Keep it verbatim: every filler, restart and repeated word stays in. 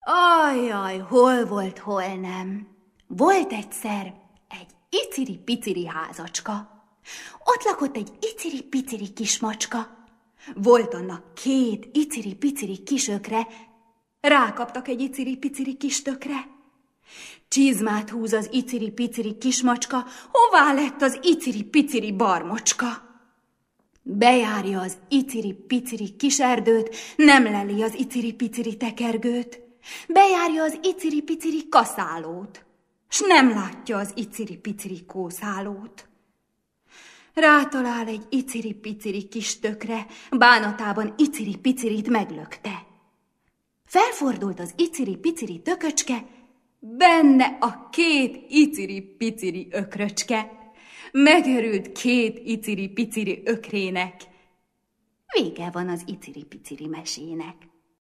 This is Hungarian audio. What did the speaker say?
Ajjaj, hol volt, hol nem. Volt egyszer egy iciri-piciri házacska. Ott lakott egy iciri-piciri kismacska. Volt annak két iciri-piciri kisökre, rákaptak egy iciri-piciri kistökre. Csizmát húz az iciri-piciri kismacska, hová lett az iciri-piciri barmocska? Bejárja az iciri-piciri kiserdőt, nem leli az iciri-piciri tekergőt. Bejárja az iciri-piciri kaszálót, s nem látja az iciri-piciri kószálót. Rátalál egy iciri-piciri kis tökre, bánatában iciri-picirit meglökte. Felfordult az iciri-piciri tököcske, benne a két iciri-piciri ökröcske. Megörült két iciri-piciri ökrének. Vége van az iciri-piciri mesének.